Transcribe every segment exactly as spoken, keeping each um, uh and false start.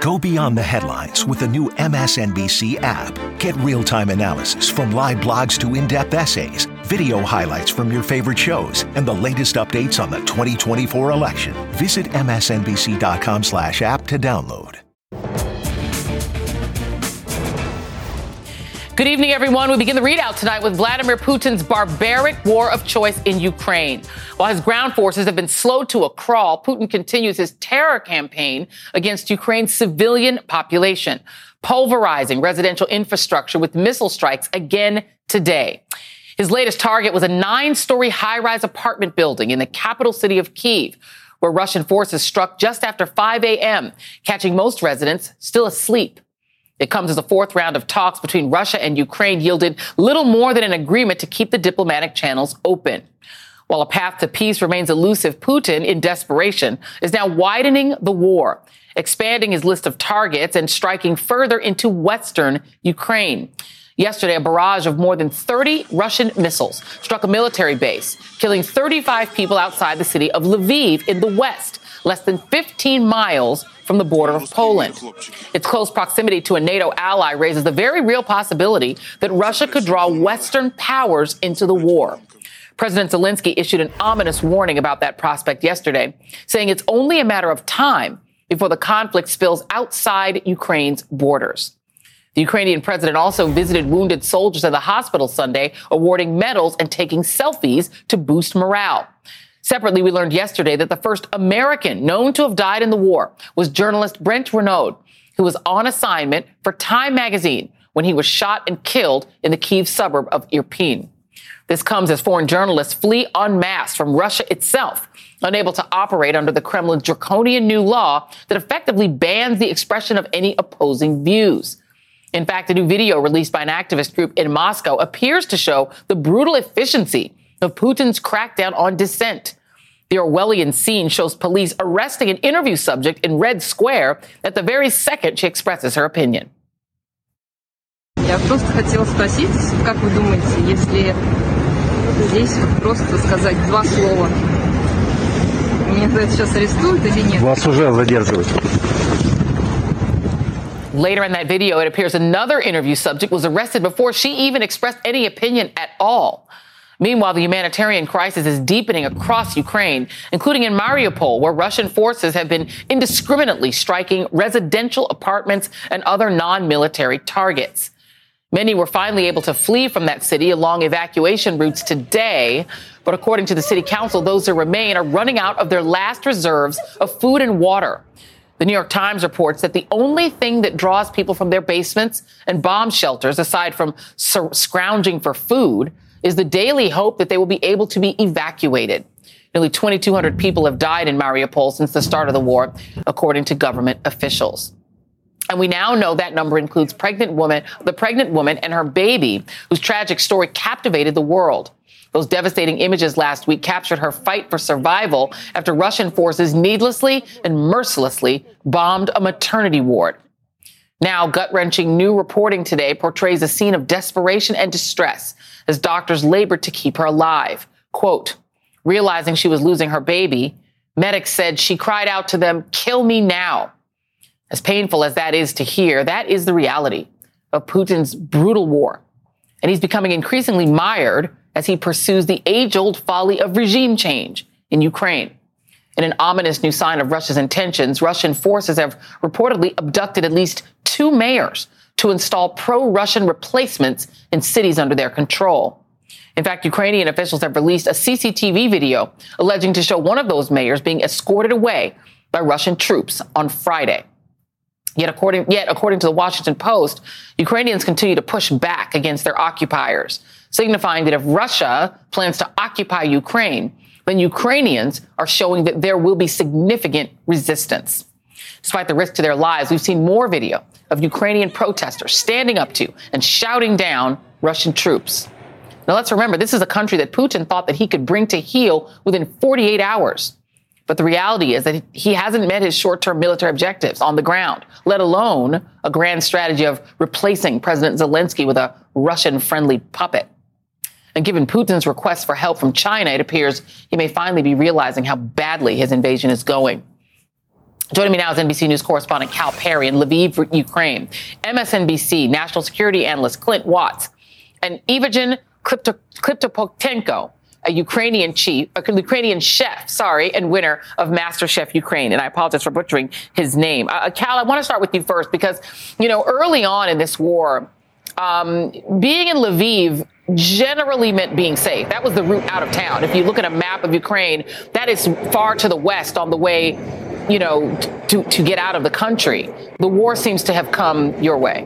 Go beyond the headlines with the new M S N B C app. Get real-time analysis from live blogs to in-depth essays, video highlights from your favorite shows, and the latest updates on the twenty twenty-four election. Visit M S N B C dot com slash app to download. Good evening, everyone. We begin the readout tonight with Vladimir Putin's barbaric war of choice in Ukraine. While his ground forces have been slowed to a crawl, Putin continues his terror campaign against Ukraine's civilian population, pulverizing residential infrastructure with missile strikes again today. His latest target was a nine-story high-rise apartment building in the capital city of Kyiv, where Russian forces struck just after five a.m., catching most residents still asleep. It comes as a fourth round of talks between Russia and Ukraine yielded little more than an agreement to keep the diplomatic channels open. While a path to peace remains elusive, Putin, in desperation, is now widening the war, expanding his list of targets and striking further into western Ukraine. Yesterday, a barrage of more than thirty Russian missiles struck a military base, killing thirty-five people outside the city of Lviv in the west, less than fifteen miles from the border of Poland. Its close proximity to a NATO ally raises the very real possibility that Russia could draw Western powers into the war. President Zelensky issued an ominous warning about that prospect yesterday, saying it's only a matter of time before the conflict spills outside Ukraine's borders. The Ukrainian president also visited wounded soldiers at the hospital Sunday, awarding medals and taking selfies to boost morale. Separately, we learned yesterday that the first American known to have died in the war was journalist Brent Renaud, who was on assignment for Time magazine when he was shot and killed in the Kyiv suburb of Irpin. This comes as foreign journalists flee en masse from Russia itself, unable to operate under the Kremlin's draconian new law that effectively bans the expression of any opposing views. In fact, a new video released by an activist group in Moscow appears to show the brutal efficiency of Putin's crackdown on dissent. The Orwellian scene shows police arresting an interview subject in Red Square at the very second she expresses her opinion. Я просто хотела спросить, как вы думаете, если здесь просто сказать два слова, меня за это сейчас арестуют или нет? Вас уже задерживают. Later in that video, it appears another interview subject was arrested before she even expressed any opinion at all. Meanwhile, the humanitarian crisis is deepening across Ukraine, including in Mariupol, where Russian forces have been indiscriminately striking residential apartments and other non-military targets. Many were finally able to flee from that city along evacuation routes today. But according to the city council, those who remain are running out of their last reserves of food and water. The New York Times reports that the only thing that draws people from their basements and bomb shelters, aside from scrounging for food, is the daily hope that they will be able to be evacuated. Nearly twenty-two hundred people have died in Mariupol since the start of the war, according to government officials. And we now know that number includes pregnant woman, the pregnant woman and her baby, whose tragic story captivated the world. Those devastating images last week captured her fight for survival after Russian forces needlessly and mercilessly bombed a maternity ward. Now, gut-wrenching new reporting today portrays a scene of desperation and distress as doctors labored to keep her alive. Quote, realizing she was losing her baby, medics said she cried out to them, "Kill me now." As painful as that is to hear, that is the reality of Putin's brutal war. And he's becoming increasingly mired as he pursues the age-old folly of regime change in Ukraine. In an ominous new sign of Russia's intentions, Russian forces have reportedly abducted at least two mayors to install pro-Russian replacements in cities under their control. In fact, Ukrainian officials have released a C C T V video alleging to show one of those mayors being escorted away by Russian troops on Friday. Yet according, yet, according to the Washington Post, Ukrainians continue to push back against their occupiers, signifying that if Russia plans to occupy Ukraine, then Ukrainians are showing that there will be significant resistance. Despite the risk to their lives, we've seen more video of Ukrainian protesters standing up to and shouting down Russian troops. Now, let's remember, this is a country that Putin thought that he could bring to heel within forty-eight hours. But the reality is that he hasn't met his short-term military objectives on the ground, let alone a grand strategy of replacing President Zelensky with a Russian-friendly puppet. And given Putin's request for help from China, it appears he may finally be realizing how badly his invasion is going. Joining me now is N B C News correspondent Cal Perry in Lviv, Ukraine, M S N B C national security analyst Clint Watts, and Evgen Kliptopenko, a Ukrainian chief, a Ukrainian chef, sorry, and winner of MasterChef Ukraine. And I apologize for butchering his name. Uh, Cal, I want to start with you first because, you know, early on in this war, um, being in Lviv generally meant being safe. That was the route out of town. If you look at a map of Ukraine, that is far to the west on the way, you know, to, to get out of the country. The war seems to have come your way.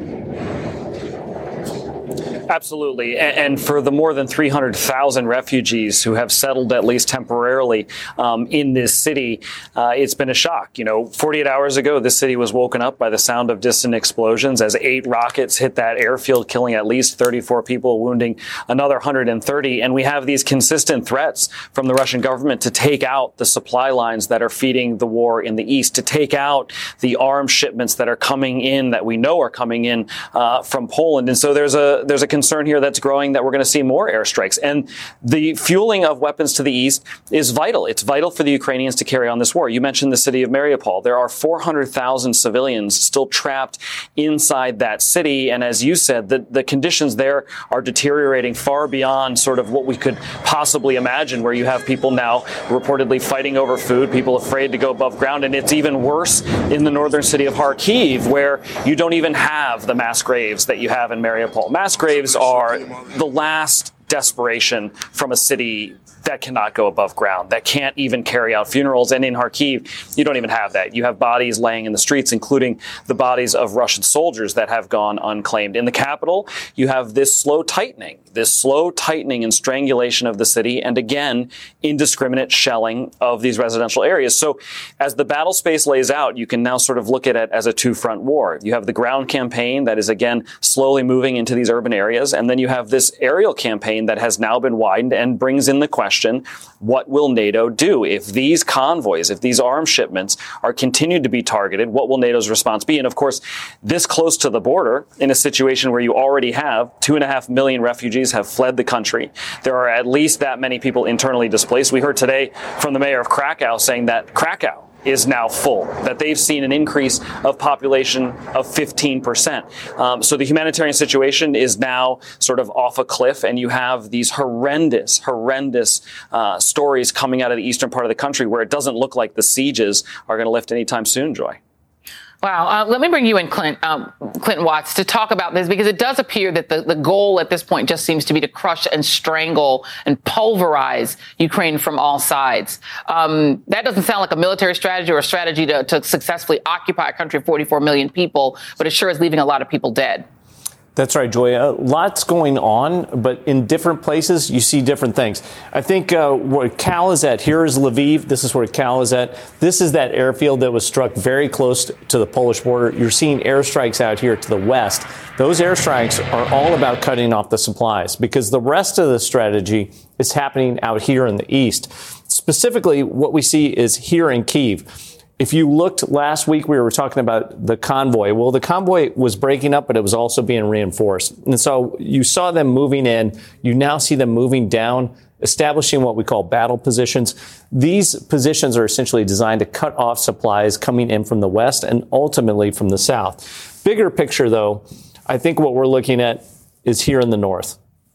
Absolutely. And for the more than three hundred thousand refugees who have settled at least temporarily um, in this city, uh, it's been a shock. You know, forty-eight hours ago, this city was woken up by the sound of distant explosions as eight rockets hit that airfield, killing at least thirty-four people, wounding another one hundred thirty. And we have these consistent threats from the Russian government to take out the supply lines that are feeding the war in the east, to take out the arms shipments that are coming in, that we know are coming in uh, from Poland. And so there's a there's a concern here that's growing that we're going to see more airstrikes. And the fueling of weapons to the east is vital. It's vital for the Ukrainians to carry on this war. You mentioned the city of Mariupol. There are four hundred thousand civilians still trapped inside that city. And as you said, the, the conditions there are deteriorating far beyond sort of what we could possibly imagine, where you have people now reportedly fighting over food, people afraid to go above ground. And it's even worse in the northern city of Kharkiv, where you don't even have the mass graves that you have in Mariupol. Mass graves are the last desperation from a city that cannot go above ground, that can't even carry out funerals. And in Kharkiv, you don't even have that. You have bodies laying in the streets, including the bodies of Russian soldiers that have gone unclaimed. In the capital, you have this slow tightening, this slow tightening and strangulation of the city, and again, indiscriminate shelling of these residential areas. So as the battle space lays out, you can now sort of look at it as a two-front war. You have the ground campaign that is, again, slowly moving into these urban areas, and then you have this aerial campaign that has now been widened and brings in the question, what will NATO do? If these convoys, if these arms shipments are continued to be targeted, what will NATO's response be? And of course, this close to the border, in a situation where you already have two and a half million refugees have fled the country, there are at least that many people internally displaced. We heard today from the mayor of Krakow saying that Krakow is now full, that they've seen an increase of population of fifteen percent. Um, so the humanitarian situation is now sort of off a cliff, and you have these horrendous, horrendous uh, stories coming out of the eastern part of the country where it doesn't look like the sieges are going to lift anytime soon, Joy. Wow. Uh, let me bring you in, Clint, um, Clinton Watts, to talk about this, because it does appear that the, the goal at this point just seems to be to crush and strangle and pulverize Ukraine from all sides. Um, that doesn't sound like a military strategy or a strategy to, to successfully occupy a country of forty-four million people, but it sure is leaving a lot of people dead. That's right, Joy. Uh, lots going on, but in different places, you see different things. I think uh, where Cal is at, here is Lviv. This is where Cal is at. This is that airfield that was struck very close to the Polish border. You're seeing airstrikes out here to the west. Those airstrikes are all about cutting off the supplies, because the rest of the strategy is happening out here in the east. Specifically, what we see is here in Kyiv. If you looked last week, we were talking about the convoy. Well, the convoy was breaking up, but it was also being reinforced. And so you saw them moving in. You now see them moving down, establishing what we call battle positions. These positions are essentially designed to cut off supplies coming in from the west and ultimately from the south. Bigger picture, though, I think what we're looking at is here in the north.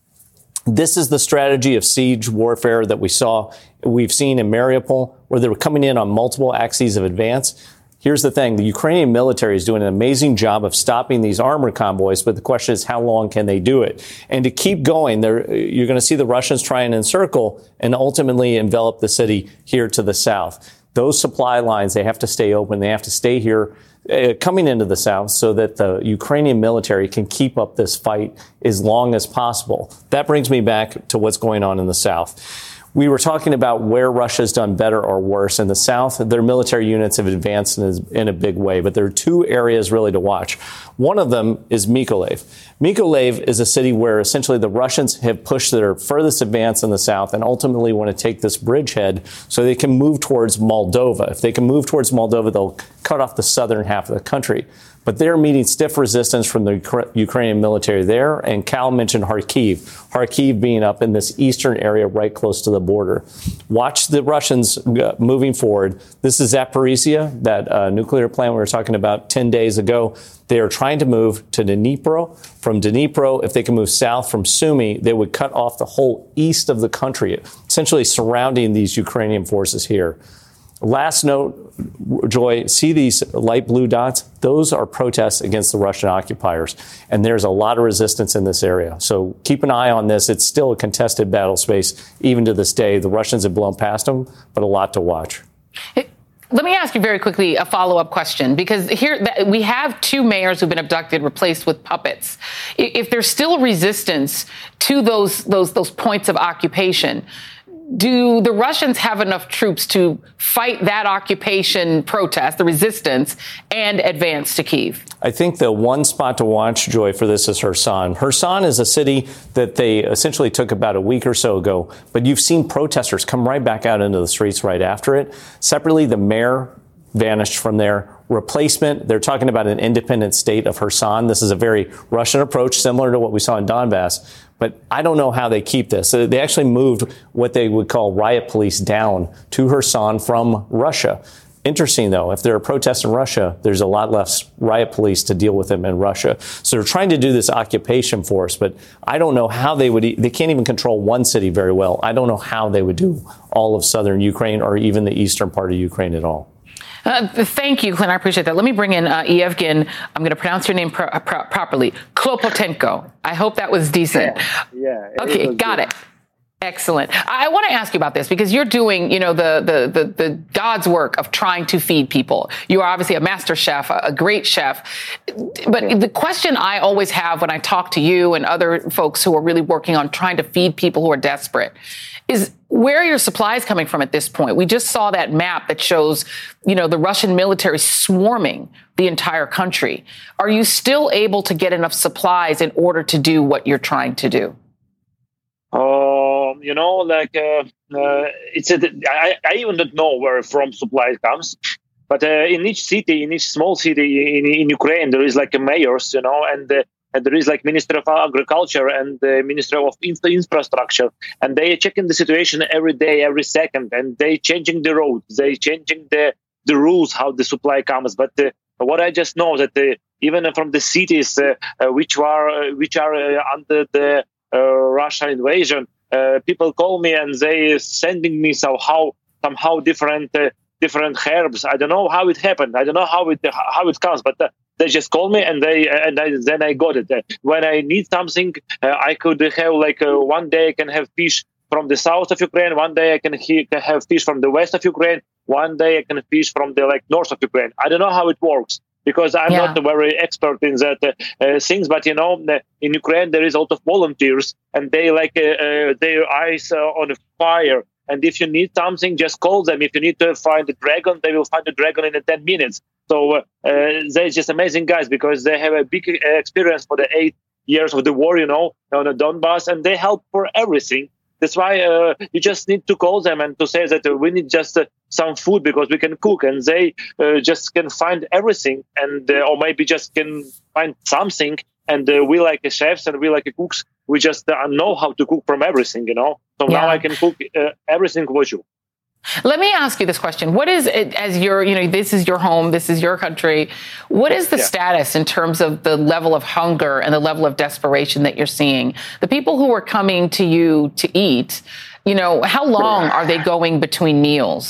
This is the strategy of siege warfare that we saw, we've seen in Mariupol, where they were coming in on multiple axes of advance. Here's the thing. The Ukrainian military is doing an amazing job of stopping these armored convoys, but the question is, how long can they do it? And to keep going, you're going to see the Russians try and encircle and ultimately envelop the city here to the south. Those supply lines, they have to stay open. They have to stay here uh, coming into the south so that the Ukrainian military can keep up this fight as long as possible. That brings me back to what's going on in the south. We were talking about where Russia's done better or worse. In the south, their military units have advanced in a, in a big way, but there are two areas really to watch. One of them is Mykolaiv. Mykolaiv is a city where essentially the Russians have pushed their furthest advance in the south and ultimately want to take this bridgehead so they can move towards Moldova. If they can move towards Moldova, they'll cut off the southern half of the country. but they're meeting stiff resistance from the Ukrainian military there. And Cal mentioned Kharkiv, Kharkiv being up in this eastern area right close to the border. Watch the Russians uh, moving forward. This is Zaporizhia, that uh, nuclear plant we were talking about ten days ago. They are trying to move to Dnipro. From Dnipro, if they can move south from Sumy, they would cut off the whole east of the country, essentially surrounding these Ukrainian forces here. Last note, Joy, see these light blue dots? Those are protests against the Russian occupiers. And there's a lot of resistance in this area. So keep an eye on this. It's still a contested battle space, even to this day. The Russians have blown past them, but a lot to watch. It- Let me ask you very quickly a follow-up question, because here we have two mayors who've been abducted, replaced with puppets. If there's still resistance to those those those points of occupation, do the Russians have enough troops to fight that occupation protest, the resistance, and advance to Kyiv? I think the one spot to watch, Joy, for this is Kherson. Kherson is a city that they essentially took about a week or so ago, but you've seen protesters come right back out into the streets right after it. Separately, the mayor vanished from there. Replacement, they're talking about an independent state of Kherson. This is a very Russian approach, similar to what we saw in Donbass. But I don't know how they keep this. They actually moved what they would call riot police down to Kherson from Russia. Interesting, though, if there are protests in Russia, there's a lot less riot police to deal with them in Russia. So they're trying to do this occupation force, but I don't know how they would. They can't even control one city very well. I don't know how they would do all of southern Ukraine or even the eastern part of Ukraine at all. Uh, thank you, Clint. I appreciate that. Let me bring in uh, Yevgen. I'm going to pronounce your name pro- pro- properly. Klopotenko. I hope that was decent. Yeah. yeah okay, it got good. it. Excellent. I want to ask you about this because you're doing, you know, the, the the the God's work of trying to feed people. You are obviously a master chef, a, a great chef. But the question I always have when I talk to you and other folks who are really working on trying to feed people who are desperate is, where are your supplies coming from at this point? We just saw that map that shows, you know, the Russian military swarming the entire country. Are you still able to get enough supplies in order to do what you're trying to do? Um, you know, like uh, uh, it's a, I, I even don't know where from supply comes, but uh, in each city, in each small city in, in Ukraine, there is like a mayors, you know, and uh, and there is like Minister of Agriculture and the Minister of Infra- Infrastructure, and they are checking the situation every day, every second, and they changing the roads, they changing the the rules how the supply comes. But uh, what I just know that uh, even from the cities uh, uh, which are uh, which are uh, under the uh, Russia invasion, uh, people call me and they sending me somehow somehow different uh, different herbs. I don't know how it happened. I don't know how it how it comes, but. Uh, They just call me and they and I, then I got it. When I need something, uh, I could have like uh, one day I can have fish from the south of Ukraine. One day I can he- have fish from the west of Ukraine. One day I can fish from the like north of Ukraine. I don't know how it works because I'm Yeah. not very expert in that uh, uh, things. But you know, in Ukraine there is a lot of volunteers and they like uh, uh, their eyes uh, on fire. And if you need something, just call them. If you need to find a dragon, they will find a dragon in ten minutes. So uh, uh, they're just amazing guys because they have a big uh, experience for the eight years of the war, you know, on the Donbass, and they help for everything. That's why uh, you just need to call them and to say that uh, we need just uh, some food because we can cook, and they uh, just can find everything, and uh, or maybe just can find something. And uh, we like chefs and we like cooks. We just uh, know how to cook from everything, you know. So Yeah. now I can cook uh, everything for you. Let me ask you this question. What is it, as your, you know, this is your home, this is your country. What is the Yeah. status in terms of the level of hunger and the level of desperation that you're seeing? The people who are coming to you to eat, you know, how long are they going between meals?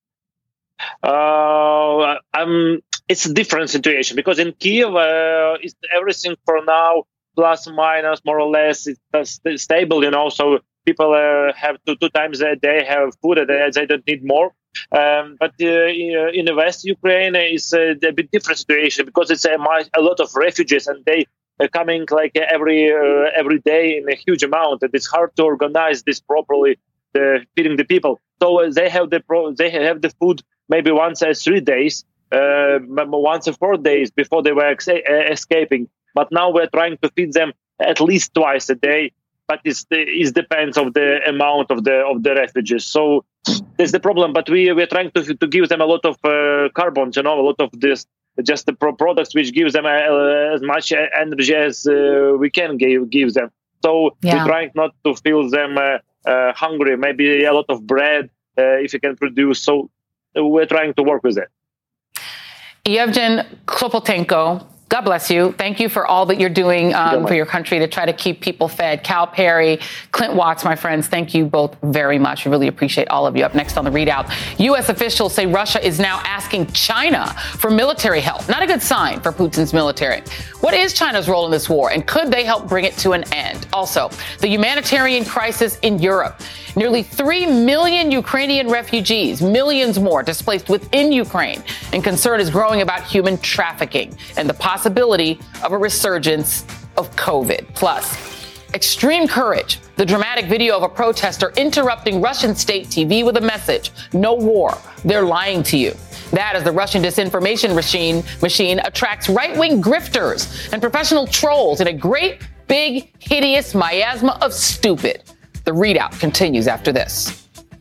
Uh, um, it's a different situation because in Kyiv, uh, it's everything for now, plus minus more or less, it's uh, st- stable, you know. So people uh, have two, two times a day have food, and they, they don't need more. Um, but uh, in the West Ukraine is a, a bit different situation because it's a, a lot of refugees and they are coming like every uh, every day in a huge amount, and it's hard to organize this properly, the feeding the people. So uh, they have the pro- they have the food maybe once every three days, uh, once every four days before they were ex- escaping. But now we're trying to feed them at least twice a day. But it's the, it depends of the amount of the of the refugees. So that's the problem. But we we're trying to to give them a lot of uh, carbons, you know, a lot of this just the pro- products which gives them uh, as much energy as uh, we can give, give them. So yeah. we're trying not to feel them uh, uh, hungry. Maybe a lot of bread uh, if you can produce. So we're trying to work with it. Yevgen Klopotenko, God bless you. Thank you for all that you're doing um, for your country to try to keep people fed. Cal Perry, Clint Watts, my friends, thank you both very much. We really appreciate all of you. Up next on The Readout, U S officials say Russia is now asking China for military help. Not a good sign for Putin's military. What is China's role in this war, and could they help bring it to an end? Also, the humanitarian crisis in Europe. Nearly three million Ukrainian refugees, millions more displaced within Ukraine, and concern is growing about human trafficking and the possibility of a resurgence of COVID. Plus, extreme courage, the dramatic video of a protester interrupting Russian state T V with a message: no war, they're lying to you. That as the Russian disinformation machine, machine attracts right-wing grifters and professional trolls in a great, big, hideous miasma of stupid. The Readout continues after this.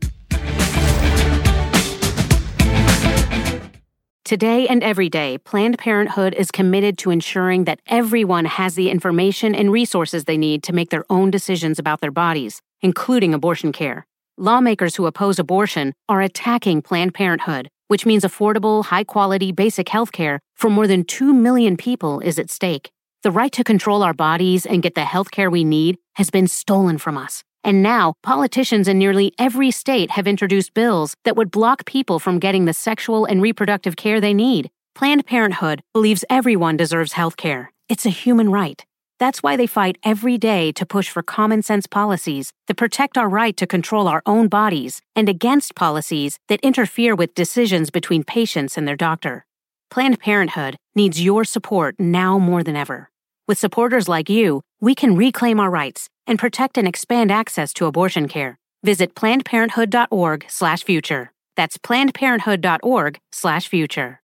Today and every day, Planned Parenthood is committed to ensuring that everyone has the information and resources they need to make their own decisions about their bodies, including abortion care. Lawmakers who oppose abortion are attacking Planned Parenthood, which means affordable, high-quality, basic health care for more than two million people is at stake. The right to control our bodies and get the health care we need has been stolen from us. And now, politicians in nearly every state have introduced bills that would block people from getting the sexual and reproductive care they need. Planned Parenthood believes everyone deserves health care. It's a human right. That's why they fight every day to push for common-sense policies that protect our right to control our own bodies and against policies that interfere with decisions between patients and their doctor. Planned Parenthood needs your support now more than ever. With supporters like you, we can reclaim our rights and protect and expand access to abortion care. Visit plannedparenthood.org slash future. That's plannedparenthood.org slash future.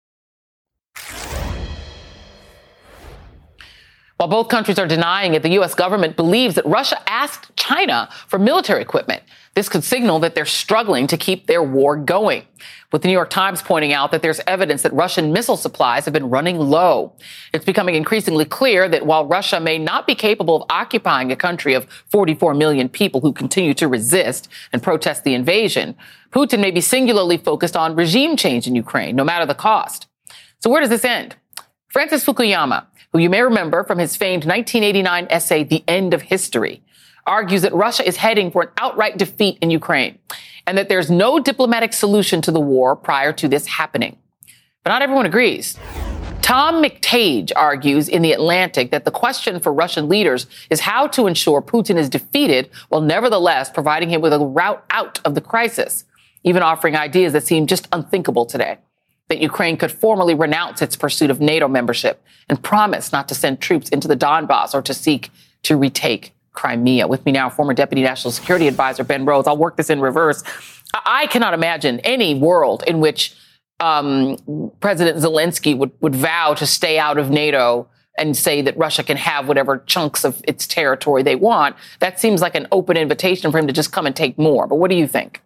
While both countries are denying it, the U S government believes that Russia asked China for military equipment. This could signal that they're struggling to keep their war going, with the New York Times pointing out that there's evidence that Russian missile supplies have been running low. It's becoming increasingly clear that while Russia may not be capable of occupying a country of forty-four million people who continue to resist and protest the invasion, Putin may be singularly focused on regime change in Ukraine, no matter the cost. So where does this end? Francis Fukuyama, who you may remember from his famed nineteen eighty-nine essay, The End of History, argues that Russia is heading for an outright defeat in Ukraine and that there's no diplomatic solution to the war prior to this happening. But not everyone agrees. Tom McTage argues in The Atlantic that the question for Russian leaders is how to ensure Putin is defeated while nevertheless providing him with a route out of the crisis, even offering ideas that seem just unthinkable today. That Ukraine could formally renounce its pursuit of NATO membership and promise not to send troops into the Donbass or to seek to retake Crimea. With me now, former Deputy National Security Advisor Ben Rhodes. I'll work this in reverse. I cannot imagine any world in which um, President Zelensky would, would vow to stay out of NATO and say that Russia can have whatever chunks of its territory they want. That seems like an open invitation for him to just come and take more. But what do you think?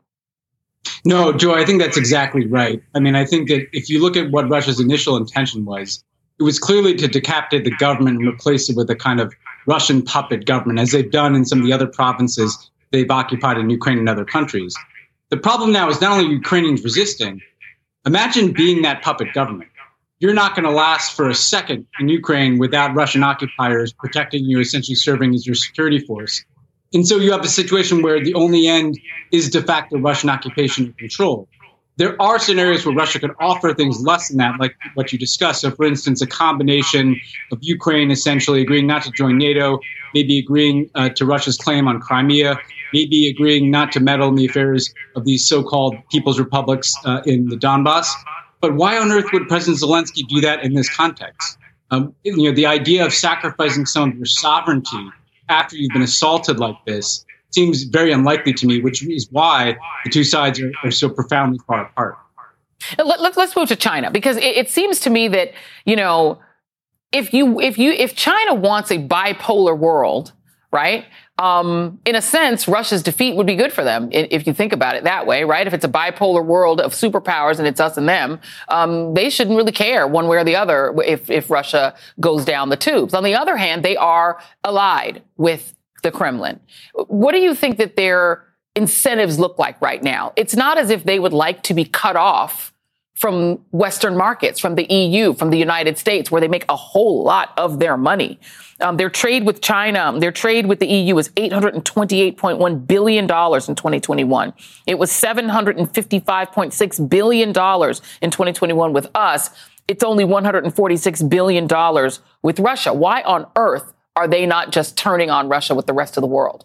No, Joe, I think that's exactly right. I mean, I think that if you look at what Russia's initial intention was, it was clearly to decapitate the government and replace it with a kind of Russian puppet government, as they've done in some of the other provinces they've occupied in Ukraine and other countries. The problem now is not only Ukrainians resisting, imagine being that puppet government. You're not going to last for a second in Ukraine without Russian occupiers protecting you, essentially serving as your security force. And so you have a situation where the only end is de facto Russian occupation and control. There are scenarios where Russia could offer things less than that, like what you discussed. So, for instance, a combination of Ukraine essentially agreeing not to join NATO, maybe agreeing uh, to Russia's claim on Crimea, maybe agreeing not to meddle in the affairs of these so-called people's republics uh, in the Donbass. But why on earth would President Zelensky do that in this context? Um, you know, the idea of sacrificing some of your sovereignty after you've been assaulted like this seems very unlikely to me, which is why the two sides are, are so profoundly far apart. Let, let, let's move to China, because it, it seems to me that, you know, if you if you if China wants a bipolar world, right, Um, in a sense, Russia's defeat would be good for them, if you think about it that way, right? If it's a bipolar world of superpowers and it's us and them, um, they shouldn't really care one way or the other if, if Russia goes down the tubes. On the other hand, they are allied with the Kremlin. What do you think that their incentives look like right now? It's not as if they would like to be cut off from Western markets, from the E U, from the United States, where they make a whole lot of their money. Um, their trade with China, their trade with the E U was eight hundred twenty-eight point one billion dollars in twenty twenty-one. It was seven hundred fifty-five point six billion dollars in twenty twenty-one with us. It's only one hundred forty-six billion dollars with Russia. Why on earth are they not just turning on Russia with the rest of the world?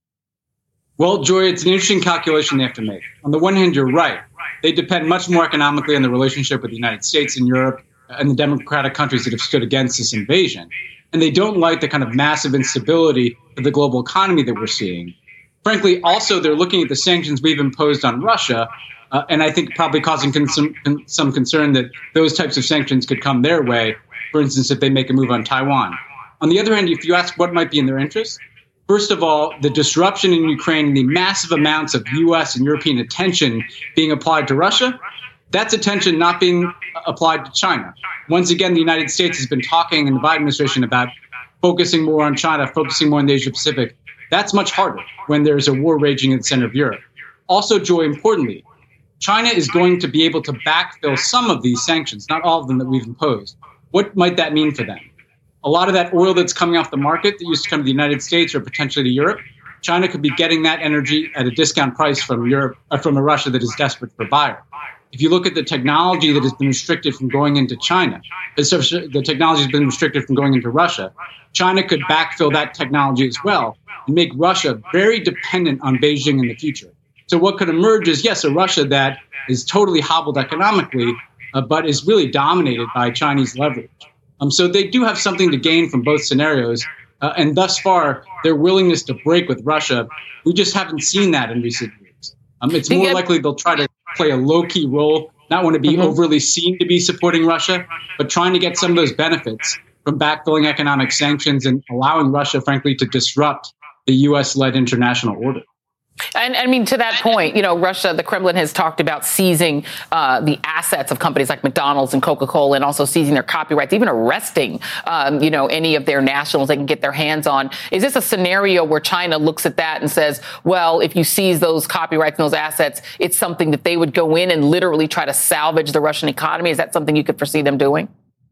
Well, Joy, it's an interesting calculation they have to make. On the one hand, you're right. They depend much more economically on the relationship with the United States and Europe and the democratic countries that have stood against this invasion. And they don't like the kind of massive instability of the global economy that we're seeing. Frankly, also, they're looking at the sanctions we've imposed on Russia, uh, and I think probably causing con- some, con- some concern that those types of sanctions could come their way, for instance, if they make a move on Taiwan. On the other hand, if you ask what might be in their interest, first of all, the disruption in Ukraine and the massive amounts of U S and European attention being applied to Russia, that's attention not being applied to China. Once again, the United States has been talking in the Biden administration about focusing more on China, focusing more on the Asia Pacific. That's much harder when there's a war raging in the center of Europe. Also, Joy, importantly, China is going to be able to backfill some of these sanctions, not all of them that we've imposed. What might that mean for them? A lot of that oil that's coming off the market that used to come to the United States or potentially to Europe, China could be getting that energy at a discount price from Europe, uh, from a Russia that is desperate for a buyer. If you look at the technology that has been restricted from going into China, the technology has been restricted from going into Russia, China could backfill that technology as well and make Russia very dependent on Beijing in the future. So what could emerge is, yes, a Russia that is totally hobbled economically, uh, but is really dominated by Chinese leverage. Um, so they do have something to gain from both scenarios. Uh, and thus far, their willingness to break with Russia, we just haven't seen that in recent years. Um, it's more likely they'll try to play a low-key role, not want to be mm-hmm. overly seen to be supporting Russia, but trying to get some of those benefits from backfilling economic sanctions and allowing Russia, frankly, to disrupt the U S-led international order. And I mean, to that point, you know, Russia, the Kremlin has talked about seizing uh, the assets of companies like McDonald's and Coca-Cola and also seizing their copyrights, even arresting, um, you know, any of their nationals they can get their hands on. Is this a scenario where China looks at that and says, well, if you seize those copyrights and those assets, it's something that they would go in and literally try to salvage the Russian economy? Is that something you could foresee them doing?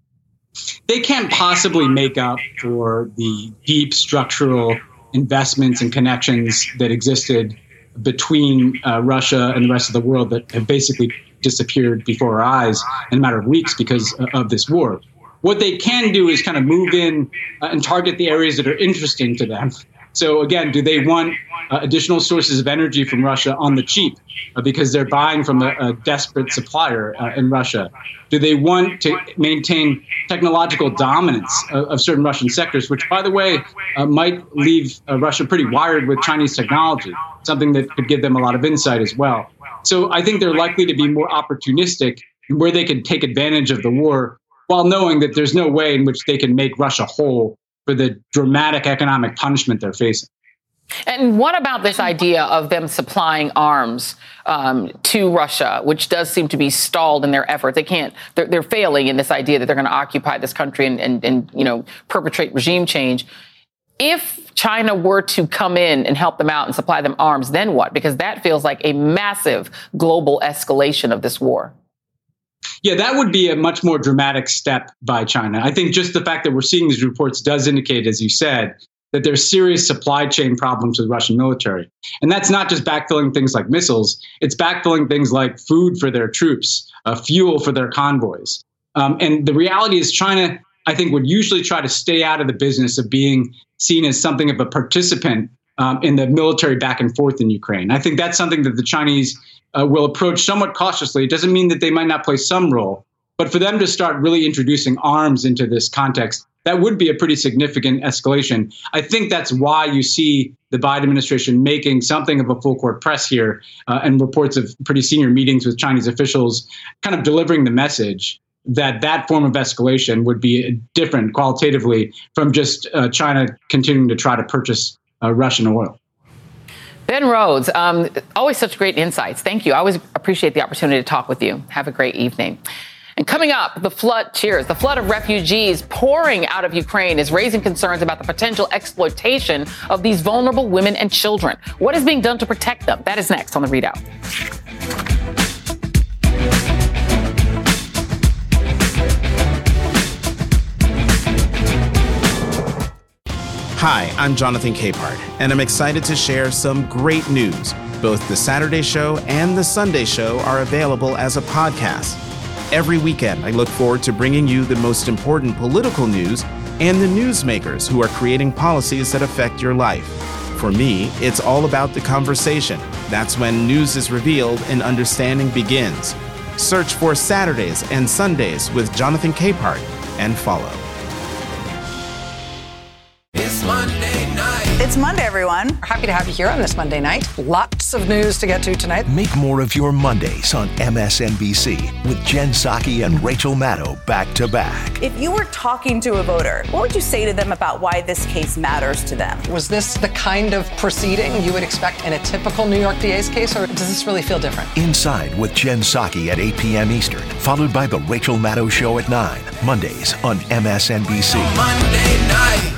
They can't possibly make up for the deep structural investments and connections that existed between uh, Russia and the rest of the world that have basically disappeared before our eyes in a matter of weeks because of this war. What they can do is kind of move in uh, and target the areas that are interesting to them. So again, do they want uh, additional sources of energy from Russia on the cheap uh, because they're buying from a, a desperate supplier uh, in Russia? Do they want to maintain technological dominance of, of certain Russian sectors, which, by the way, uh, might leave uh, Russia pretty wired with Chinese technology, something that could give them a lot of insight as well. So I think they're likely to be more opportunistic in where they can take advantage of the war while knowing that there's no way in which they can make Russia whole for the dramatic economic punishment they're facing. And what about this idea of them supplying arms um, to Russia, which does seem to be stalled in their efforts? They can't, they're, they're failing in this idea that they're going to occupy this country and, and, and, you know, perpetrate regime change. If China were to come in and help them out and supply them arms, then what? Because that feels like a massive global escalation of this war. Yeah, that would be a much more dramatic step by China. I think just the fact that we're seeing these reports does indicate, as you said, that there's serious supply chain problems with the Russian military. And that's not just backfilling things like missiles. It's backfilling things like food for their troops, uh, fuel for their convoys. Um, and the reality is China, I think, would usually try to stay out of the business of being seen as something of a participant um, in the military back and forth in Ukraine. I think that's something that the Chinese uh, will approach somewhat cautiously. It doesn't mean that they might not play some role, but for them to start really introducing arms into this context, that would be a pretty significant escalation. I think that's why you see the Biden administration making something of a full court press here uh, and reports of pretty senior meetings with Chinese officials kind of delivering the message that that form of escalation would be different qualitatively from just uh, China continuing to try to purchase uh, Russian oil. Ben Rhodes, um, always such great insights. Thank you. I always appreciate the opportunity to talk with you. Have a great evening. And coming up, the flood, cheers, the flood of refugees pouring out of Ukraine is raising concerns about the potential exploitation of these vulnerable women and children. What is being done to protect them? That is next on The ReidOut. Hi, I'm Jonathan Capehart, and I'm excited to share some great news. Both the Saturday Show and the Sunday Show are available as a podcast. Every weekend, I look forward to bringing you the most important political news and the newsmakers who are creating policies that affect your life. For me, it's all about the conversation. That's when news is revealed and understanding begins. Search for Saturdays and Sundays with Jonathan Capehart and follow. It's Monday night. It's Monday, everyone. We're happy to have you here on this Monday night. Lots of news to get to tonight. Make more of your Mondays on M S N B C with Jen Psaki and Rachel Maddow back to back. If you were talking to a voter, what would you say to them about why this case matters to them? Was this the kind of proceeding you would expect in a typical New York D A's case, or does this really feel different? Inside with Jen Psaki at eight p.m. Eastern, followed by The Rachel Maddow Show at nine, Mondays on M S N B C. Monday night.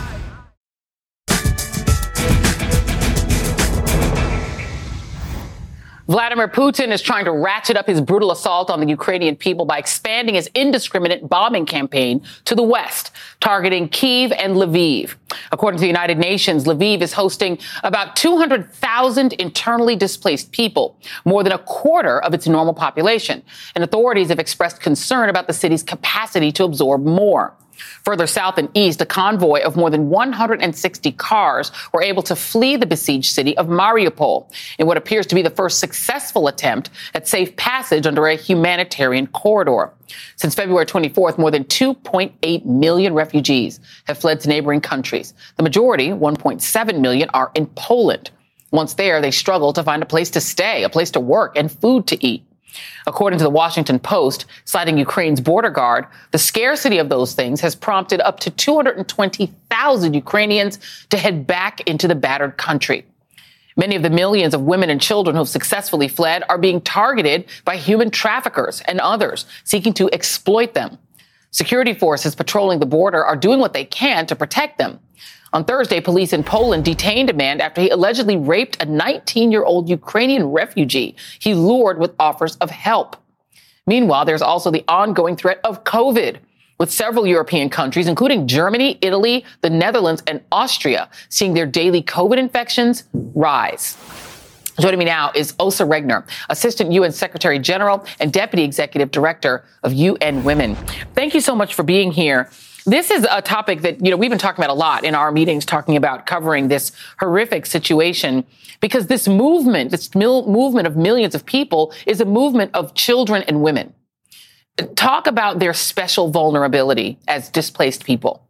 Vladimir Putin is trying to ratchet up his brutal assault on the Ukrainian people by expanding his indiscriminate bombing campaign to the west, targeting Kyiv and Lviv. According to the United Nations, Lviv is hosting about two hundred thousand internally displaced people, more than a quarter of its normal population, and authorities have expressed concern about the city's capacity to absorb more. Further south and east, a convoy of more than one hundred sixty cars were able to flee the besieged city of Mariupol in what appears to be the first successful attempt at safe passage under a humanitarian corridor. Since February twenty-fourth, more than two point eight million refugees have fled to neighboring countries. The majority, one point seven million, are in Poland. Once there, they struggle to find a place to stay, a place to work, and food to eat. According to the Washington Post, citing Ukraine's border guard, the scarcity of those things has prompted up to two hundred twenty thousand Ukrainians to head back into the battered country. Many of the millions of women and children who have successfully fled are being targeted by human traffickers and others seeking to exploit them. Security forces patrolling the border are doing what they can to protect them. On Thursday, police in Poland detained a man after he allegedly raped a nineteen-year-old Ukrainian refugee he lured with offers of help. Meanwhile, there's also the ongoing threat of COVID, with several European countries, including Germany, Italy, the Netherlands, and Austria, seeing their daily COVID infections rise. Joining me now is Åsa Regner, Assistant U N Secretary General and Deputy Executive Director of U N Women. Thank you so much for being here. This is a topic that, you know, we've been talking about a lot in our meetings, talking about covering this horrific situation, because this movement, this mil- movement of millions of people is a movement of children and women. Talk about their special vulnerability as displaced people.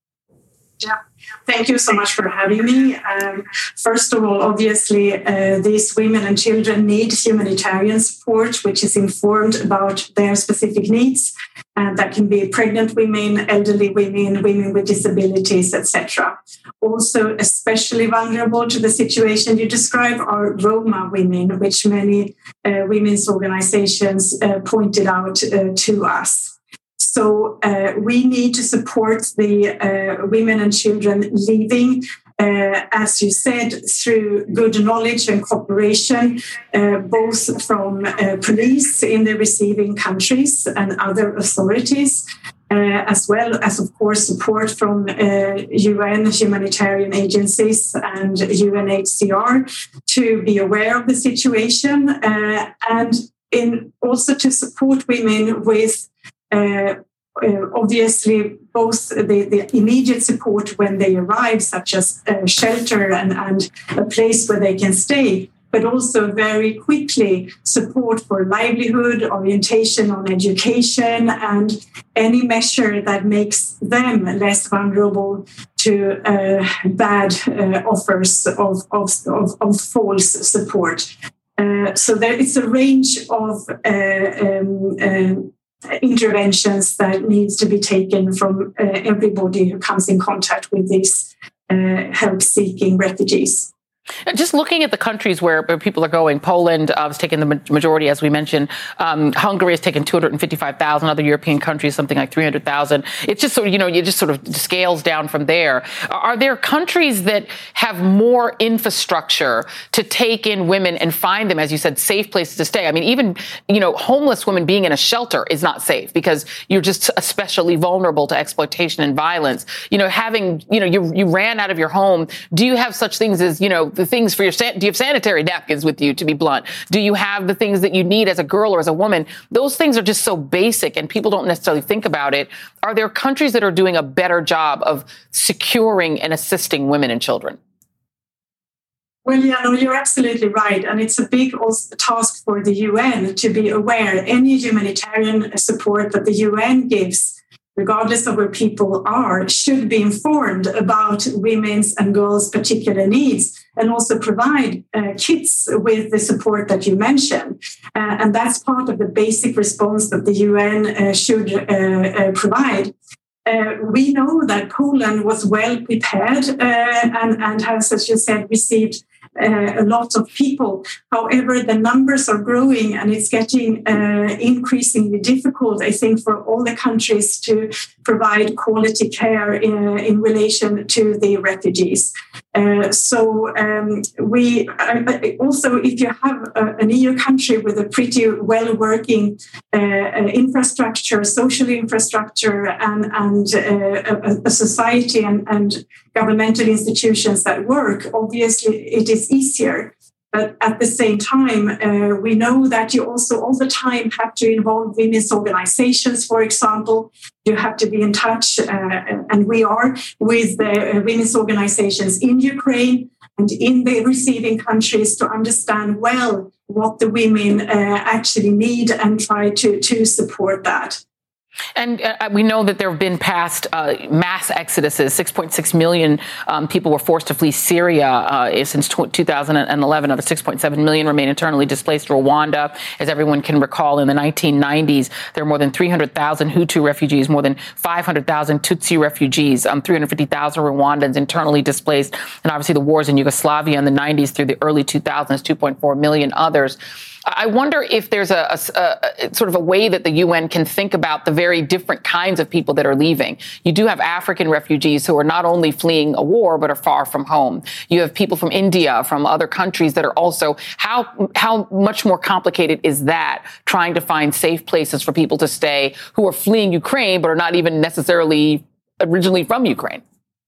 Yeah. Thank you so much for having me. Um, first of all, obviously, uh, these women and children need humanitarian support, which is informed about their specific needs. And that can be pregnant women, elderly women, women with disabilities, et cetera. Also, especially vulnerable to the situation you describe are Roma women, which many uh, women's organizations uh, pointed out uh, to us. So uh, we need to support the uh, women and children leaving, uh, as you said, through good knowledge and cooperation, uh, both from uh, police in the receiving countries and other authorities, uh, as well as, of course, support from uh, U N humanitarian agencies and U N H C R to be aware of the situation, uh, and in also to support women with Uh, uh, obviously, both the, the immediate support when they arrive, such as uh, shelter and, and a place where they can stay, but also very quickly support for livelihood, orientation on education, and any measure that makes them less vulnerable to uh, bad uh, offers of, of, of, of false support. Uh, so there is a range of uh, um, uh, interventions that needs to be taken from uh, everybody who comes in contact with these uh, help-seeking refugees. Just looking at the countries where, where people are going, Poland uh, has taken the majority, as we mentioned. Um, Hungary has taken two hundred fifty-five thousand. Other European countries, something like three hundred thousand. It's just sort of, you know, it just sort of scales down from there. Are there countries that have more infrastructure to take in women and find them, as you said, safe places to stay? I mean, even, you know, homeless women being in a shelter is not safe because you're just especially vulnerable to exploitation and violence. You know, having, you know, you, you ran out of your home. Do you have such things as, you know, the things for your, do you have sanitary napkins with you, to be blunt? Do you have the things that you need as a girl or as a woman? Those things are just so basic and people don't necessarily think about it. Are there countries that are doing a better job of securing and assisting women and children? Well, yeah, no, you're absolutely right. And it's a big also task for the U N to be aware any humanitarian support that the U N gives, regardless of where people are, should be informed about women's and girls' particular needs and also provide uh, kits with the support that you mentioned. Uh, and that's part of the basic response that the U N uh, should uh, uh, provide. Uh, we know that Poland was well prepared uh, and, and has, as you said, received Uh, a lot of people. However, the numbers are growing and it's getting uh, increasingly difficult, I think, for all the countries to provide quality care in, in relation to the refugees. Uh, so um, we uh, also, if you have a, an E U country with a pretty well-working uh, infrastructure, social infrastructure, and, and uh, a, a society and, and governmental institutions that work, obviously it is easier. But at the same time, uh, we know that you also all the time have to involve women's organizations, for example. You have to be in touch, uh, and we are, with the women's organizations in Ukraine and in the receiving countries to understand well what the women uh, actually need and try to, to support that. And uh, we know that there have been past uh, mass exoduses. six point six million um, people were forced to flee Syria uh, since two thousand eleven. Another six point seven million remain internally displaced. Rwanda, as everyone can recall, in the nineteen nineties, there were more than three hundred thousand Hutu refugees, more than five hundred thousand Tutsi refugees, um, three hundred fifty thousand Rwandans internally displaced. And obviously the wars in Yugoslavia in the nineties through the early two thousands, two point four million others. I wonder if there's a, a, a sort of a way that the U N can think about the very different kinds of people that are leaving. You do have African refugees who are not only fleeing a war, but are far from home. You have people from India, from other countries that are also, how, how much more complicated is that, trying to find safe places for people to stay who are fleeing Ukraine, but are not even necessarily originally from Ukraine?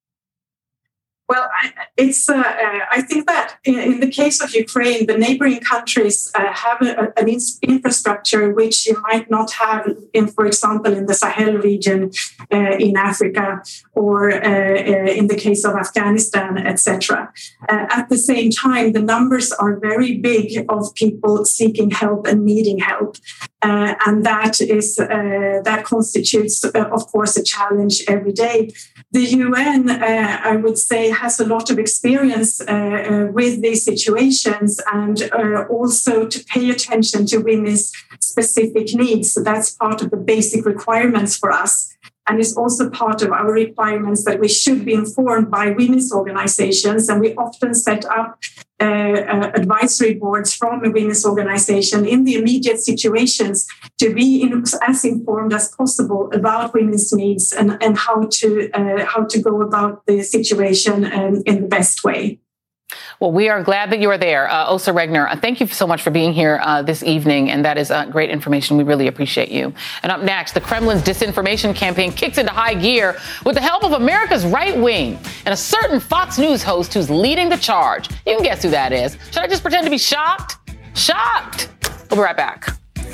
Well, I, it's. Uh, uh, I think that in, in the case of Ukraine, the neighboring countries uh, have a, an infrastructure which you might not have, in, for example, in the Sahel region uh, in Africa, or uh, uh, in the case of Afghanistan, et cetera. Uh, at the same time, the numbers are very big of people seeking help and needing help, uh, and that is uh, that constitutes, uh, of course, a challenge every day. The U N, uh, I would say, has a lot of experience uh, uh, with these situations, and uh, also to pay attention to women's specific needs. So that's part of the basic requirements for us. And it's also part of our requirements that we should be informed by women's organizations. And we often set up uh, uh, advisory boards from a women's organization in the immediate situations to be in, as informed as possible about women's needs and, and how to uh, how to go about the situation um, in the best way. Well, we are glad that you are there. Uh, Åsa Regner, thank you so much for being here uh, this evening. And that is uh, great information. We really appreciate you. And up next, the Kremlin's disinformation campaign kicks into high gear with the help of America's right wing and a certain Fox News host who's leading the charge. You can guess who that is. Should I just pretend to be shocked? Shocked. We'll be right back.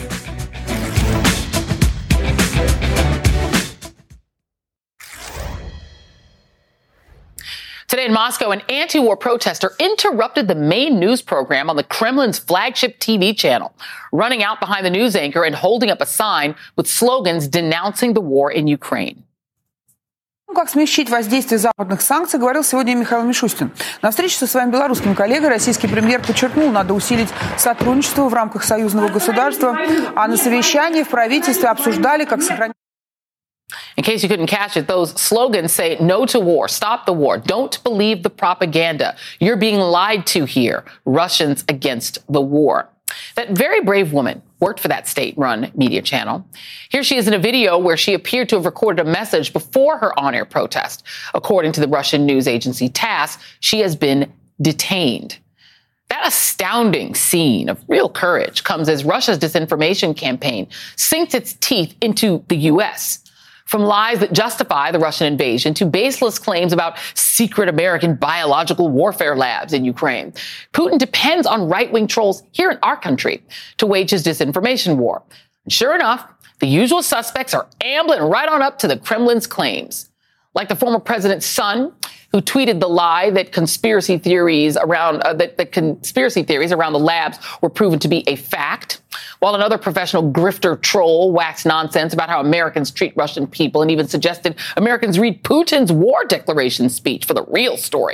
Today in Moscow, an anti-war protester interrupted the main news program on the Kremlin's flagship T V channel, running out behind the news anchor and holding up a sign with slogans denouncing the war in Ukraine. Как смягчить воздействие западных санкций, говорил сегодня Михаил Мишустин. На встрече со своим белорусским коллегой российский премьер подчеркнул, надо усилить сотрудничество в рамках союзного государства, а на совещании в правительстве обсуждали, как сохранить... In case you couldn't catch it, those slogans say no to war, stop the war, don't believe the propaganda. You're being lied to here. Russians against the war. That very brave woman worked for that state-run media channel. Here she is in a video where she appeared to have recorded a message before her on-air protest. According to the Russian news agency TASS, she has been detained. That astounding scene of real courage comes as Russia's disinformation campaign sinks its teeth into the U S. From lies that justify the Russian invasion to baseless claims about secret American biological warfare labs in Ukraine, Putin depends on right-wing trolls here in our country to wage his disinformation war. And sure enough, the usual suspects are ambling right on up to the Kremlin's claims. Like the former president's son, who tweeted the lie that conspiracy theories around uh, that the conspiracy theories around the labs were proven to be a fact, while another professional grifter troll waxed nonsense about how Americans treat Russian people and even suggested Americans read Putin's war declaration speech for the real story.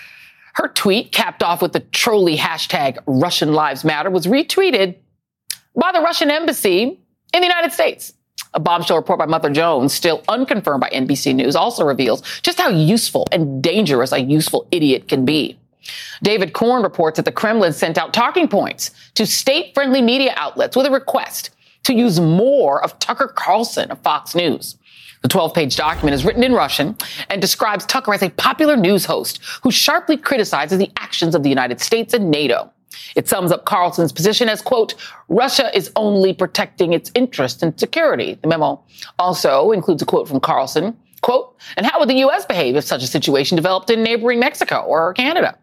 Her tweet, capped off with the trolly hashtag Russian Lives Matter, was retweeted by the Russian embassy in the United States. A bombshell report by Mother Jones, still unconfirmed by N B C News, also reveals just how useful and dangerous a useful idiot can be. David Korn reports that the Kremlin sent out talking points to state-friendly media outlets with a request to use more of Tucker Carlson of Fox News. The twelve-page document is written in Russian and describes Tucker as a popular news host who sharply criticizes the actions of the United States and NATO. It sums up Carlson's position as, quote, Russia is only protecting its interests and security. The memo also includes a quote from Carlson, quote, and how would the U S behave if such a situation developed in neighboring Mexico or Canada?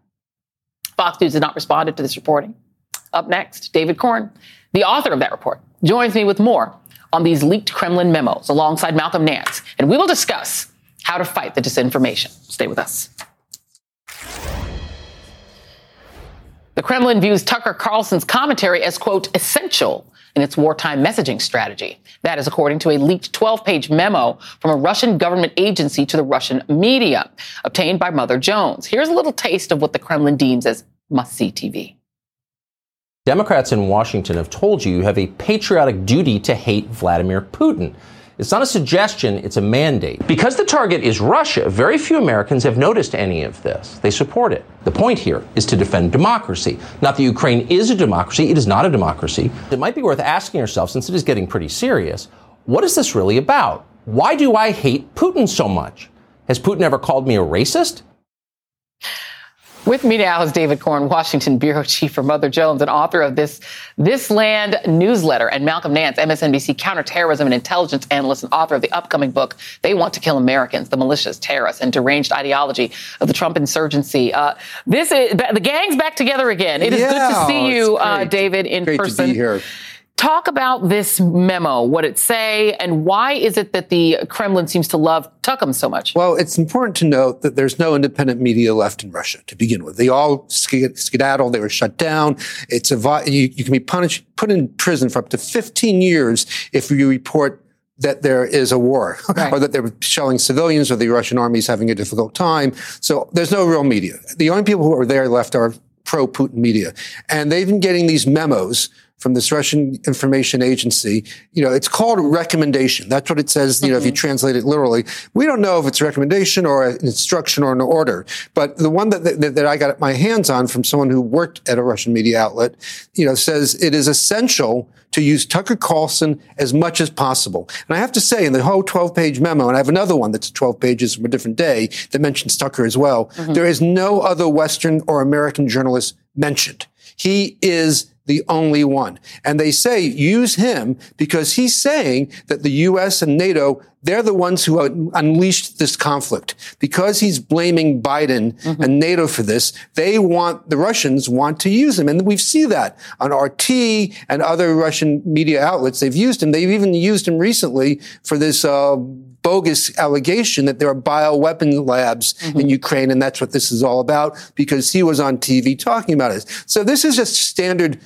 Fox News has not responded to this reporting. Up next, David Korn, the author of that report, joins me with more on these leaked Kremlin memos alongside Malcolm Nance, and we will discuss how to fight the disinformation. Stay with us. The Kremlin views Tucker Carlson's commentary as, quote, essential in its wartime messaging strategy. That is according to a leaked twelve-page memo from a Russian government agency to the Russian media, obtained by Mother Jones. Here's a little taste of what the Kremlin deems as must-see T V. Democrats in Washington have told you you have a patriotic duty to hate Vladimir Putin. It's not a suggestion, it's a mandate. Because the target is Russia, very few Americans have noticed any of this. They support it. The point here is to defend democracy. Not that Ukraine is a democracy, it is not a democracy. It might be worth asking yourself, since it is getting pretty serious, what is this really about? Why do I hate Putin so much? Has Putin ever called me a racist? With me now is David Korn, Washington bureau chief for Mother Jones and author of this This Land newsletter, and Malcolm Nance, M S N B C counterterrorism and intelligence analyst and author of the upcoming book, They Want to Kill Americans, the Malicious, Terrorists, and Deranged Ideology of the Trump Insurgency. Uh, this is, the gang's back together again. It is yeah, good to see you, uh, David, in great person. To be here. Talk about this memo, what it say, and why is it that the Kremlin seems to love Tucker so much? Well, it's important to note that there's no independent media left in Russia to begin with. They all skedaddled. They were shut down. It's a you, you can be punished, put in prison for up to fifteen years if you report that there is a war, right, or that they're shelling civilians, or the Russian army is having a difficult time. So there's no real media. The only people who are there left are pro-Putin media, and they've been getting these memos from this Russian information agency. You know, it's called recommendation. That's what it says, you know, mm-hmm. if you translate it literally. We don't know if it's a recommendation or an instruction or an order. But the one that, that, that I got my hands on from someone who worked at a Russian media outlet, you know, says it is essential to use Tucker Carlson as much as possible. And I have to say, in the whole twelve-page memo, and I have another one that's twelve pages from a different day that mentions Tucker as well, mm-hmm. there is no other Western or American journalist mentioned. He is the only one. And they say use him because he's saying that the U S and NATO, they're the ones who unleashed this conflict. Because he's blaming Biden mm-hmm. and NATO for this, they want, the Russians want to use him. And we see that on R T and other Russian media outlets. They've used him. They've even used him recently for this, uh, bogus allegation that there are bioweapon labs mm-hmm. in Ukraine, and that's what this is all about, because he was on T V talking about it. So this is just standard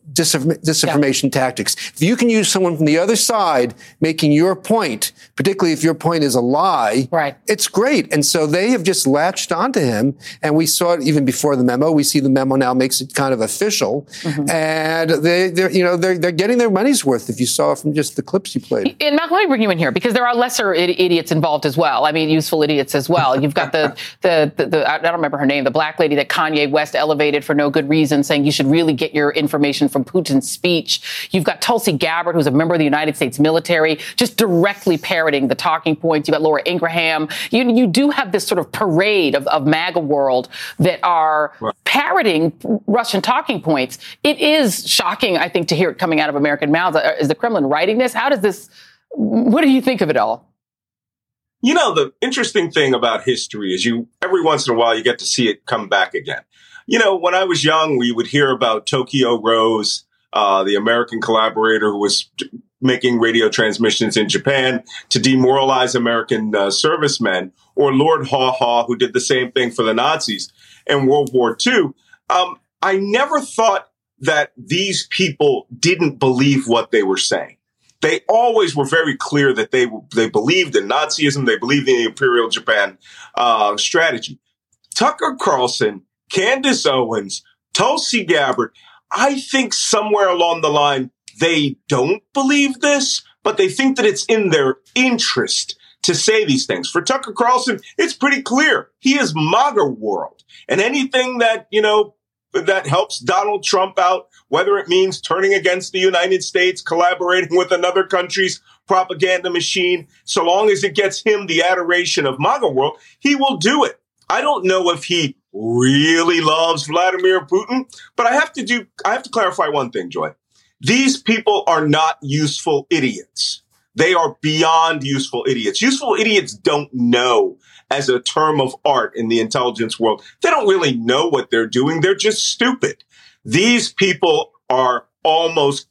disinform- disinformation yeah. tactics. If you can use someone from the other side making your point, particularly if your point is a lie, right. it's great. And so they have just latched onto him. And we saw it even before the memo. We see the memo now makes it kind of official. Mm-hmm. And they, they're, you know, they're, they're getting their money's worth if you saw it from just the clips you played. And Malcolm, let me bring you in here because there are lesser idiots involved as well. I mean, useful idiots as well. You've got the, the, the, the, I don't remember her name, the black lady that Kanye West elevated for no good reason, saying you should really get your information from Putin's speech. You've got Tulsi Gabbard, who's a member of the United States military, just directly parroting the talking points. You've got Laura Ingraham. You, you do have this sort of parade of, of MAGA world that are parroting Russian talking points. It is shocking, I think, to hear it coming out of American mouths. Is the Kremlin writing this? How does this, what do you think of it all? You know, the interesting thing about history is you, every once in a while, you get to see it come back again. You know, when I was young, we would hear about Tokyo Rose, uh, the American collaborator who was making radio transmissions in Japan to demoralize American uh, servicemen, or Lord Haw Haw, who did the same thing for the Nazis in World War Two. Um, I never thought that these people didn't believe what they were saying. They always were very clear that they they believed in Nazism, they believed in the Imperial Japan uh, strategy. Tucker Carlson, Candace Owens, Tulsi Gabbard, I think somewhere along the line, they don't believe this, but they think that it's in their interest to say these things. For Tucker Carlson, it's pretty clear. He is MAGA world. And anything that, you know, that helps Donald Trump out, whether it means turning against the United States, collaborating with another country's propaganda machine, so long as it gets him the adoration of MAGA world, he will do it. I don't know if he really loves Vladimir Putin, but I have to do, I have to clarify one thing, Joy. These people are not useful idiots. They are beyond useful idiots. Useful idiots don't know, as a term of art in the intelligence world, they don't really know what they're doing. They're just stupid. These people are almost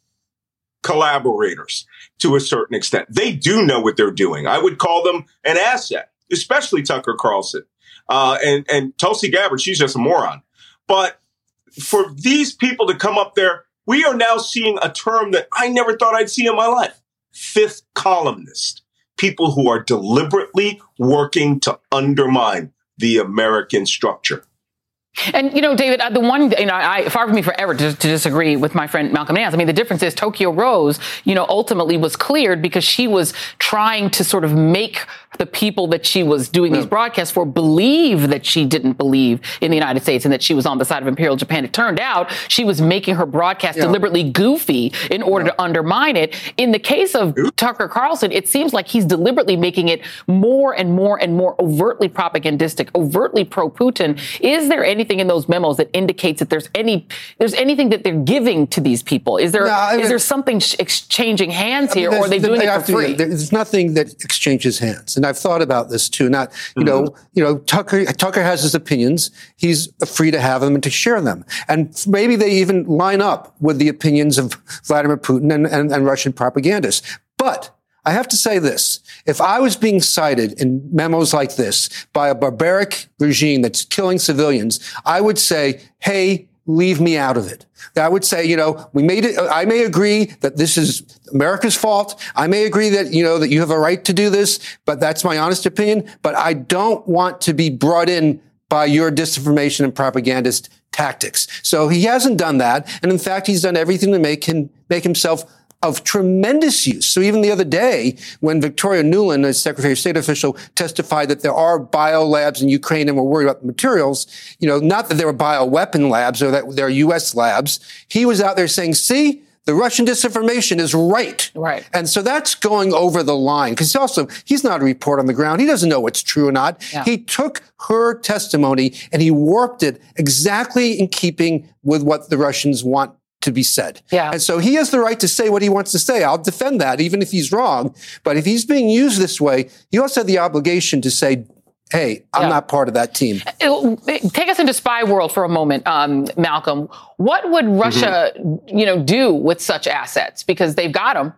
collaborators to a certain extent. They do know what they're doing. I would call them an asset, especially Tucker Carlson. Uh, and, and Tulsi Gabbard, she's just a moron. But for these people to come up there, we are now seeing a term that I never thought I'd see in my life. Fifth columnist. People who are deliberately working to undermine the American structure. And, you know, David, the one, you know, I, far from me forever to, to disagree with my friend Malcolm Nance. I mean, the difference is Tokyo Rose, you know, ultimately was cleared because she was trying to sort of make the people that she was doing these broadcasts for believe that she didn't believe in the United States and that she was on the side of Imperial Japan. It turned out she was making her broadcast yeah. deliberately goofy in order yeah. to undermine it. In the case of Tucker Carlson, it seems like he's deliberately making it more and more and more overtly propagandistic, overtly pro-Putin. Is there anything in those memos that indicates that there's any there's anything that they're giving to these people? Is there no, I mean, is there something sh- exchanging hands here, I mean, or are they doing it for free? To, there's nothing that exchanges hands, and I've thought about this too. Not you mm-hmm. know you know Tucker Tucker has his opinions. He's free to have them and to share them, and maybe they even line up with the opinions of Vladimir Putin and, and, and Russian propagandists. But I have to say this. If I was being cited in memos like this by a barbaric regime that's killing civilians, I would say, hey, leave me out of it. I would say, you know, we made it. I may agree that this is America's fault. I may agree that, you know, that you have a right to do this, but that's my honest opinion. But I don't want to be brought in by your disinformation and propagandist tactics. So he hasn't done that. And in fact, he's done everything to make him, make himself of tremendous use. So even the other day, when Victoria Nuland, a Secretary of State official, testified that there are bio labs in Ukraine and we're worried about the materials, you know, not that there were bioweapon labs or that there are U S labs, he was out there saying, see, the Russian disinformation is right. Right. And so that's going over the line because also he's not a report on the ground. He doesn't know what's true or not. Yeah. He took her testimony and he warped it exactly in keeping with what the Russians want to be said. Yeah. And so he has the right to say what he wants to say. I'll defend that, even if he's wrong. But if he's being used this way, he also had the obligation to say, hey, I'm yeah. not part of that team. Take us into spy world for a moment, um, Malcolm. What would Russia, mm-hmm. you know, do with such assets? Because they've got them.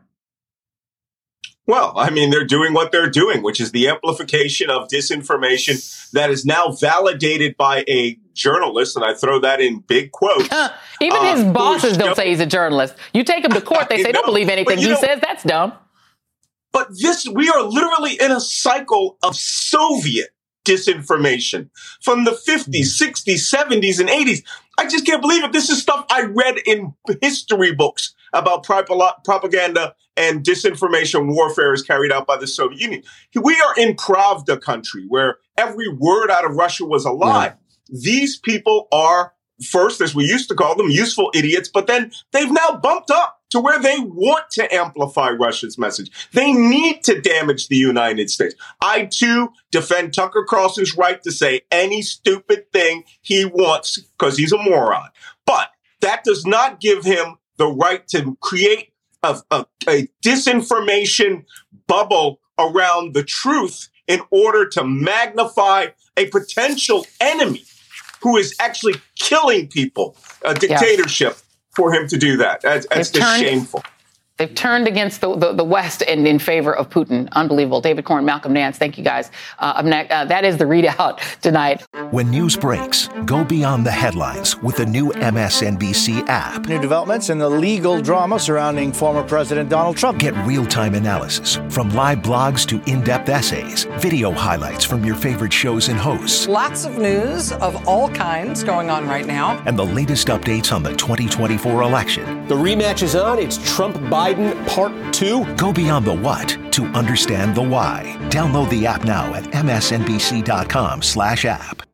Well, I mean, they're doing what they're doing, which is the amplification of disinformation that is now validated by a journalist, and I throw that in big quotes. Even uh, his bosses don't show- say he's a journalist. You take him to court, they say, know, don't believe anything he know, says. That's dumb. But this, we are literally in a cycle of Soviet disinformation from the fifties, sixties, seventies, and eighties. I just can't believe it. This is stuff I read in history books about propaganda and disinformation warfare is carried out by the Soviet Union. We are in Pravda country where every word out of Russia was a lie. Yeah. These people are, first, as we used to call them, useful idiots, but then they've now bumped up to where they want to amplify Russia's message. They need to damage the United States. I, too, defend Tucker Carlson's right to say any stupid thing he wants because he's a moron. But that does not give him the right to create a, a, a disinformation bubble around the truth in order to magnify a potential enemy who is actually killing people, a dictatorship. Yeah. For him to do that. That's, that's just turned, shameful. They've turned against the, the, the West and in favor of Putin. Unbelievable. David Corn, Malcolm Nance, thank you guys. Uh, up next, uh, that is the ReidOut tonight. When news breaks, go beyond the headlines with the new M S N B C app. New developments in the legal drama surrounding former President Donald Trump. Get real-time analysis from live blogs to in-depth essays, video highlights from your favorite shows and hosts. Lots of news of all kinds going on right now. And the latest updates on the twenty twenty-four election. The rematch is on. It's Trump-Biden Part two. Go beyond the what to understand the why. Download the app now at M S N B C dot com slash app.